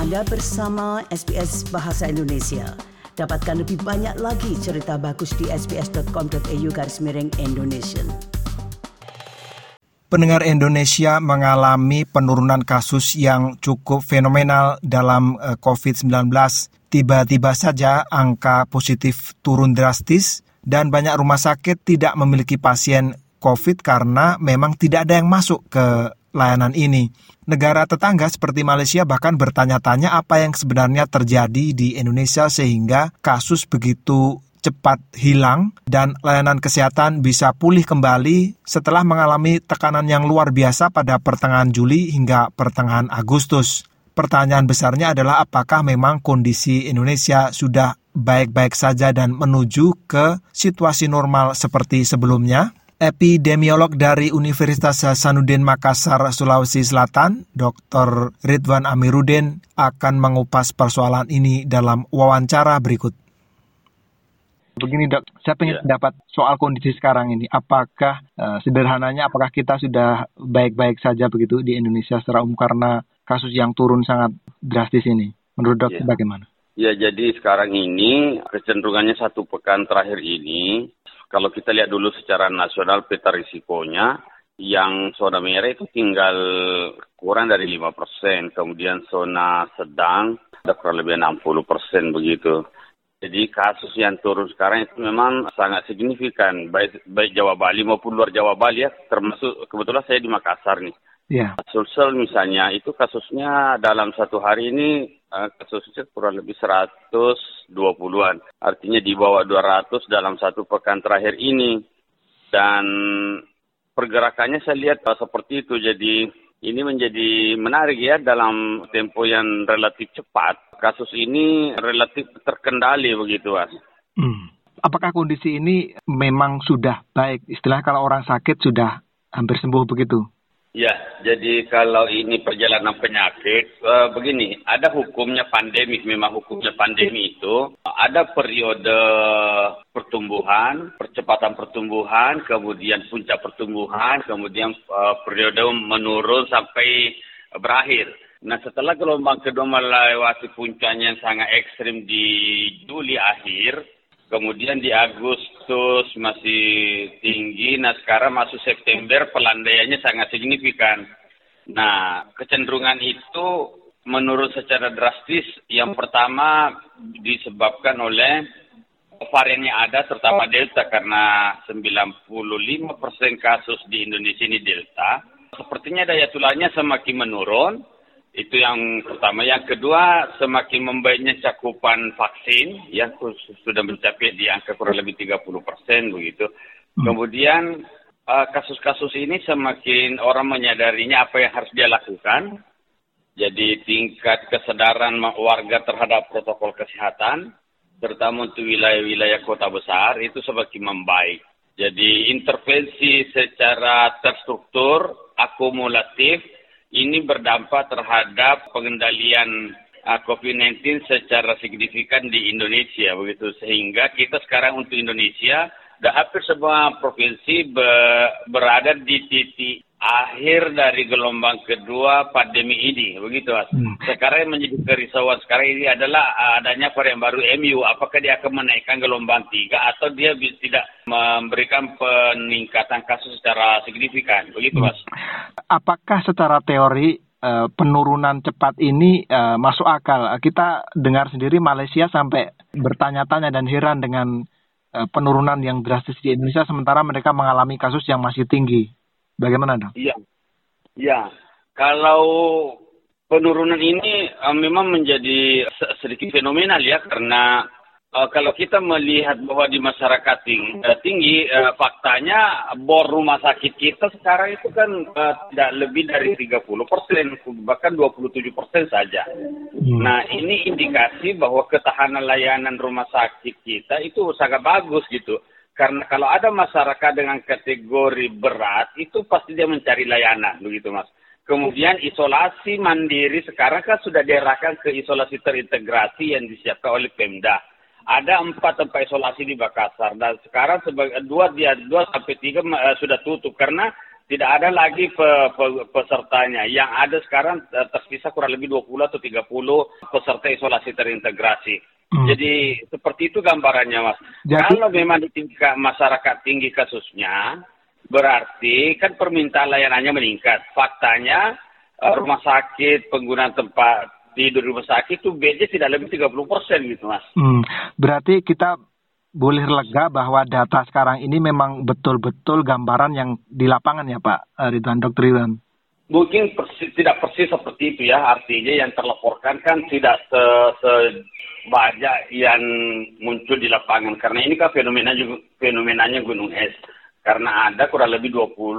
Anda bersama SBS Bahasa Indonesia. Dapatkan lebih banyak lagi cerita bagus di sbs.com.au/Indonesian. Pendengar Indonesia mengalami penurunan kasus yang cukup fenomenal dalam COVID-19. Tiba-tiba saja angka positif turun drastis dan banyak rumah sakit tidak memiliki pasien COVID karena memang tidak ada yang masuk ke layanan ini. Negara tetangga seperti Malaysia bahkan bertanya-tanya apa yang sebenarnya terjadi di Indonesia sehingga kasus begitu cepat hilang dan layanan kesehatan bisa pulih kembali setelah mengalami tekanan yang luar biasa pada pertengahan Juli hingga pertengahan Agustus. Pertanyaan besarnya adalah apakah memang kondisi Indonesia sudah baik-baik saja dan menuju ke situasi normal seperti sebelumnya? Epidemiolog dari Universitas Hasanuddin Makassar, Sulawesi Selatan, Dr. Ridwan Amiruddin akan mengupas persoalan ini dalam wawancara berikut. Begini dok, saya ingin pendapat soal kondisi sekarang ini. Apakah sederhananya apakah kita sudah baik-baik saja begitu di Indonesia secara umum karena kasus yang turun sangat drastis ini? Menurut dok bagaimana? Ya, jadi sekarang ini kecenderungannya satu pekan terakhir ini, kalau kita lihat dulu secara nasional peta risikonya, yang zona merah itu tinggal kurang dari 5%, kemudian zona sedang ada kurang lebih 60% begitu. Jadi kasus yang turun sekarang itu memang sangat signifikan, baik Jawa Bali maupun luar Jawa Bali ya, termasuk kebetulan saya di Makassar nih. Yeah. Sulsel misalnya, itu kasusnya dalam satu hari ini kasusnya kurang lebih 120-an. Artinya di bawah 200 dalam satu pekan terakhir ini. Dan pergerakannya saya lihat seperti itu. Jadi ini menjadi menarik ya dalam tempo yang relatif cepat. Kasus ini relatif terkendali begitu, Mas. Apakah kondisi ini memang sudah baik? Istilahnya kalau orang sakit sudah hampir sembuh begitu? Ya, jadi kalau ini perjalanan penyakit, begini, ada hukumnya pandemi, memang hukumnya pandemi itu, ada periode pertumbuhan, percepatan pertumbuhan, kemudian puncak pertumbuhan, kemudian periode menurun sampai berakhir. Nah, setelah gelombang kedua melewati puncaknya yang sangat ekstrim di Juli akhir, kemudian di Agustus masih tinggi, nah sekarang masuk September pelandaiannya sangat signifikan. Nah, kecenderungan itu menurun secara drastis. Yang pertama disebabkan oleh varian yang ada, terutama Delta, karena 95% kasus di Indonesia ini Delta. Sepertinya daya tulangnya semakin menurun. Itu yang pertama. Yang kedua, semakin membaiknya cakupan vaksin, yang sudah mencapai di angka kurang lebih 30% begitu. Kemudian kasus-kasus ini semakin orang menyadarinya apa yang harus dia lakukan. Jadi tingkat kesadaran warga terhadap protokol kesehatan, terutama untuk wilayah-wilayah kota besar, itu semakin membaik. Jadi intervensi secara terstruktur, akumulatif, ini berdampak terhadap pengendalian COVID-19 secara signifikan di Indonesia, begitu. Sehingga kita sekarang untuk Indonesia, dan hampir semua provinsi berada di titik akhir dari gelombang kedua pandemi ini, begitu Mas. Sekarang yang menjadi kerisauan sekarang ini adalah adanya varian baru MU. Apakah dia akan menaikkan gelombang 3 atau dia tidak memberikan peningkatan kasus secara signifikan, begitu Mas. Apakah secara teori penurunan cepat ini masuk akal? Kita dengar sendiri Malaysia sampai bertanya-tanya dan heran dengan penurunan yang drastis di Indonesia, sementara mereka mengalami kasus yang masih tinggi. Bagaimana dong? Iya. Kalau penurunan ini memang menjadi sedikit fenomenal ya, karena kalau kita melihat bahwa di masyarakat tinggi, faktanya bor rumah sakit kita sekarang itu kan tidak lebih dari 30%, bahkan 27% saja. Nah, ini indikasi bahwa ketahanan layanan rumah sakit kita itu sangat bagus gitu. Karena kalau ada masyarakat dengan kategori berat, itu pasti dia mencari layanan, begitu Mas. Kemudian isolasi mandiri sekarang kan sudah diarahkan ke isolasi terintegrasi yang disiapkan oleh Pemda. Ada 4 tempat isolasi di Makassar dan sekarang 2 sampai 3 sudah tutup karena Tidak ada lagi pesertanya. Yang ada sekarang tersisa kurang lebih 20 atau 30 peserta isolasi terintegrasi. Jadi seperti itu gambarannya, Mas. Kalau memang di tingkat masyarakat tinggi kasusnya, berarti kan permintaan layanannya meningkat. Faktanya rumah sakit, penggunaan tempat tidur rumah sakit itu bednya tidak lebih 30% gitu, Mas. Berarti kita boleh lega bahwa data sekarang ini memang betul-betul gambaran yang di lapangan ya Pak Ridwan, Dr. Ridwan? Mungkin tidak persis seperti itu ya, artinya yang terlaporkan kan tidak sebanyak yang muncul di lapangan. Karena ini kan fenomenanya gunung es. Karena ada kurang lebih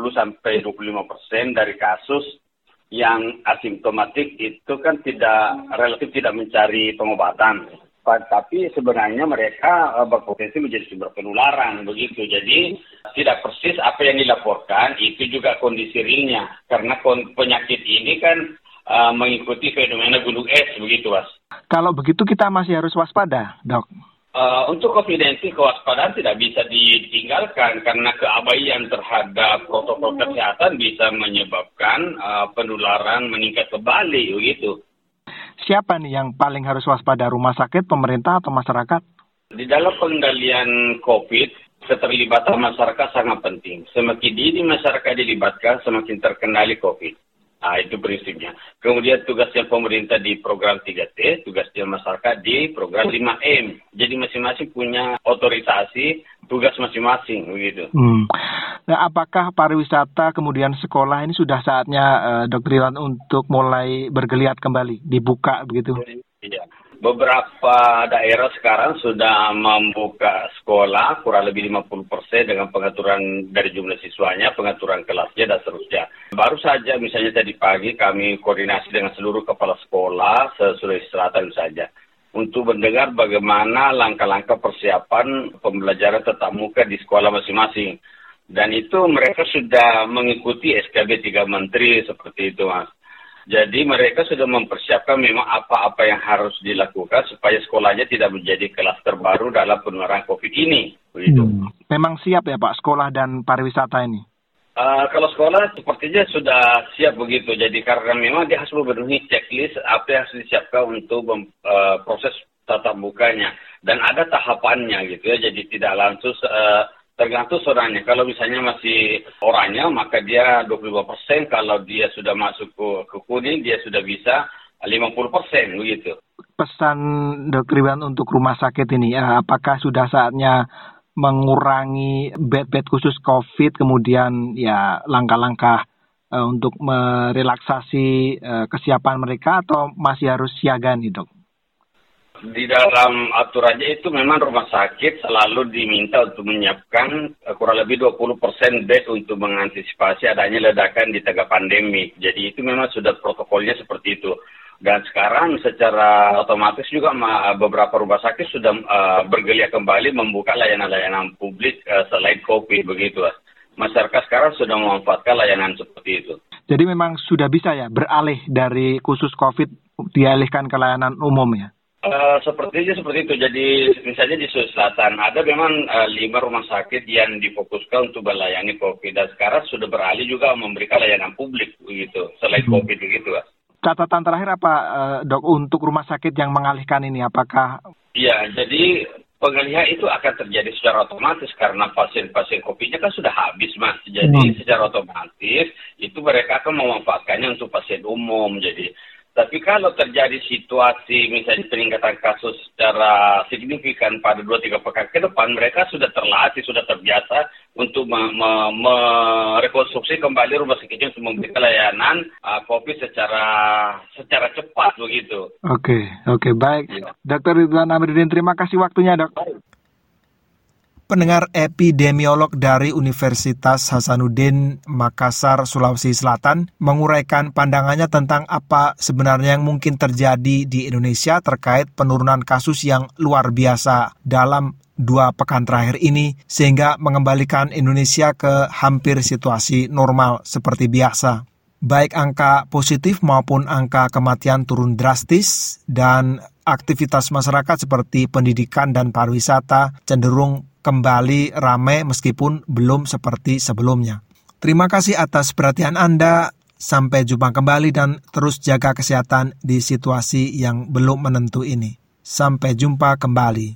20-25% dari kasus yang asimptomatik itu kan relatif tidak mencari pengobatan. Tapi sebenarnya mereka berpotensi menjadi sumber penularan begitu. Jadi tidak persis apa yang dilaporkan itu juga kondisi realnya. Karena penyakit ini kan mengikuti fenomena gunung es begitu, Mas. Kalau begitu kita masih harus waspada, Dok. Untuk COVID-19 kewaspadaan tidak bisa ditinggalkan karena keabaian terhadap protokol kesehatan bisa menyebabkan penularan meningkat kembali begitu. Siapa nih yang paling harus waspada, rumah sakit, pemerintah, atau masyarakat? Di dalam pengendalian COVID, keterlibatan masyarakat sangat penting. Semakin dini masyarakat dilibatkan, semakin terkendali COVID. Nah, itu prinsipnya. Kemudian tugasnya pemerintah di program 3T, tugasnya masyarakat di program 5M. Jadi masing-masing punya otorisasi, tugas masing-masing, begitu. Nah, apakah pariwisata kemudian sekolah ini sudah saatnya, Dr. Ridwan, untuk mulai bergeliat kembali, dibuka begitu? Iya. Beberapa daerah sekarang sudah membuka sekolah kurang lebih 50% dengan pengaturan dari jumlah siswanya, pengaturan kelasnya dan seterusnya. Baru saja misalnya tadi pagi kami koordinasi dengan seluruh kepala sekolah se-Sulawesi Selatan saja untuk mendengar bagaimana langkah-langkah persiapan pembelajaran tatap muka di sekolah masing-masing. Dan itu mereka sudah mengikuti SKB 3 Menteri seperti itu, Mas. Jadi mereka sudah mempersiapkan memang apa-apa yang harus dilakukan supaya sekolahnya tidak menjadi klaster baru dalam penularan COVID ini. Begitu. Memang siap ya Pak, sekolah dan pariwisata ini? Kalau sekolah sepertinya sudah siap begitu. Jadi karena memang dia harus memenuhi checklist apa yang harus disiapkan untuk proses tatap mukanya. Dan ada tahapannya gitu ya. Jadi tidak langsung tergantung orangnya. Kalau misalnya masih orangnya, maka dia 25%. Kalau dia sudah masuk ke kuning, dia sudah bisa 50% begitu. Pesan Dr. Ridwan untuk rumah sakit ini, apakah sudah saatnya mengurangi bed-bed khusus COVID, kemudian ya langkah-langkah untuk merelaksasi kesiapan mereka, atau masih harus siaga nih, Dok? Di dalam aturannya itu memang rumah sakit selalu diminta untuk menyiapkan kurang lebih 20% bed untuk mengantisipasi adanya ledakan di tengah pandemi. Jadi itu memang sudah protokolnya seperti itu. Dan sekarang secara otomatis juga beberapa rumah sakit sudah bergeliat kembali membuka layanan-layanan publik selain COVID begitu. Masyarakat sekarang sudah memanfaatkan layanan seperti itu. Jadi memang sudah bisa ya beralih dari khusus COVID dialihkan ke layanan umum ya? Seperti itu. Jadi misalnya di Sulawesi Selatan ada memang 5 rumah sakit yang difokuskan untuk melayani COVID. Dan sekarang sudah beralih juga memberikan layanan publik begitu selain COVID begitu. Catatan terakhir apa, Dok, untuk rumah sakit yang mengalihkan ini? Apakah? Iya, jadi pengalihan itu akan terjadi secara otomatis karena pasien-pasien COVID-nya kan sudah habis, Mas. Jadi secara otomatis itu mereka akan memanfaatkannya untuk pasien umum. Jadi, tapi kalau terjadi situasi misalnya peningkatan kasus secara signifikan pada 2-3 pekan ke depan, mereka sudah terlatih, sudah terbiasa untuk merekonstruksi kembali rumah sakitnya untuk memberikan layanan COVID secara cepat begitu. Oke, baik. Ya. Dr. Ridwan Amiruddin, terima kasih waktunya, Dok. Pendengar, epidemiolog dari Universitas Hasanuddin Makassar, Sulawesi Selatan, menguraikan pandangannya tentang apa sebenarnya yang mungkin terjadi di Indonesia terkait penurunan kasus yang luar biasa dalam 2 pekan terakhir ini, sehingga mengembalikan Indonesia ke hampir situasi normal seperti biasa. Baik angka positif maupun angka kematian turun drastis, dan aktivitas masyarakat seperti pendidikan dan pariwisata cenderung kembali ramai meskipun belum seperti sebelumnya. Terima kasih atas perhatian Anda. Sampai jumpa kembali dan terus jaga kesehatan di situasi yang belum menentu ini. Sampai jumpa kembali.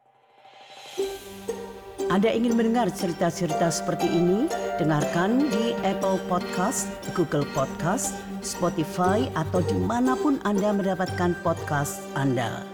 Anda ingin mendengar cerita-cerita seperti ini? Dengarkan di Apple Podcast, Google Podcast, Spotify, atau dimanapun Anda mendapatkan podcast Anda.